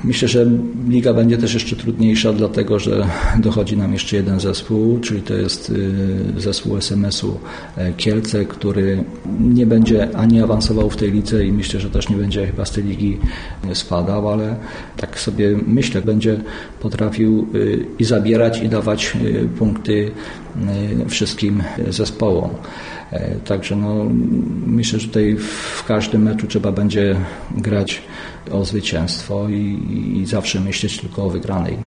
Myślę, że liga będzie też jeszcze trudniejsza, dlatego że dochodzi nam jeszcze jeden zespół, czyli to jest zespół SMS-u Kielce, który nie będzie ani awansował w tej lidze i myślę, że też nie będzie chyba z tej ligi spadał, ale tak sobie myślę, będzie potrafił i zabierać, i dawać punkty wszystkim zespołom. Także myślę, że tutaj w każdym meczu trzeba będzie grać o zwycięstwo i zawsze myśleć tylko o wygranej.